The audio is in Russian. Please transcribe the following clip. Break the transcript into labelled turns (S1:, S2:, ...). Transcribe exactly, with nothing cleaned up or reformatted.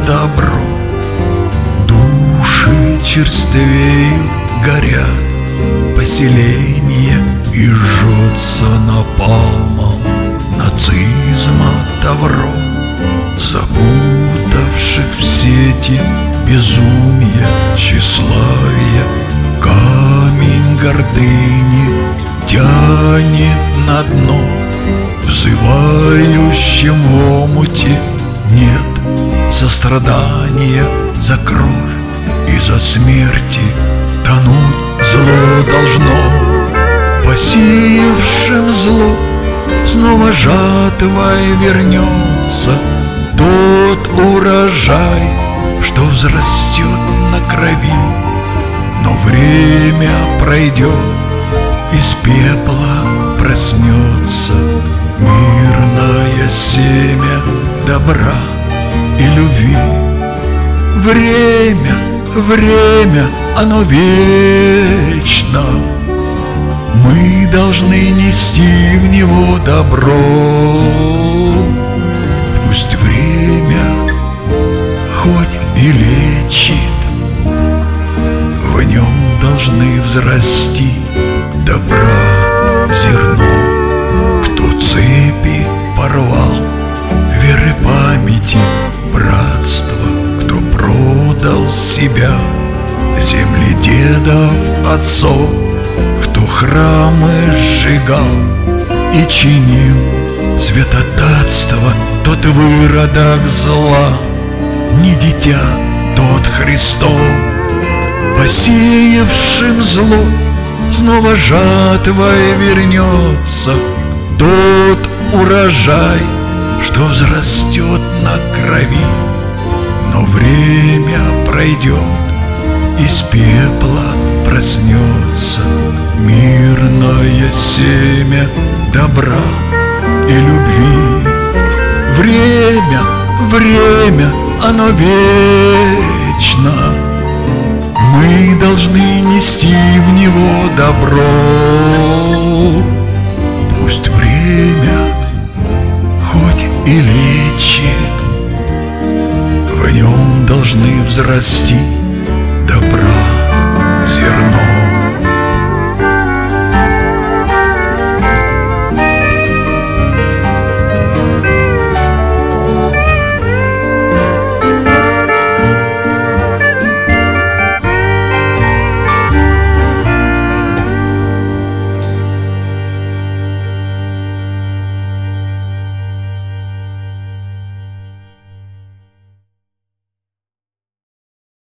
S1: добро. Души черствеют, горят поселения, и жжется напалмом нацизма тавро, запутавших в сети безумия, тщеславия. Камень гордыни тянет на дно, взывающим в омуте нет сострадания. За кровь и за смерти тонуть зло должно, посеявшим зло снова жатвой вернется тот урожай, что взрастет на крови. Но время пройдет, из пепла проснется мирное семя добра и любви. Время, время, оно вечно, мы должны нести в него добро. Пусть время хоть и лечит, в нем должны взрасти добра зерно. Кто цепи порвал, веры, памяти, братства, кто продал себя, земли дедов, отцов, кто храмы сжигал и чинил святотатство, тот выродок зла, не дитя, тот Христов. Посеявшим зло снова жатвой вернется тот урожай, что взрастет на крови. Но время пройдет, из пепла проснется мирное семя добра и любви. Время, время, оно вечно, мы должны нести в него добро. Пусть время хоть и лечит, в нем должны взрасти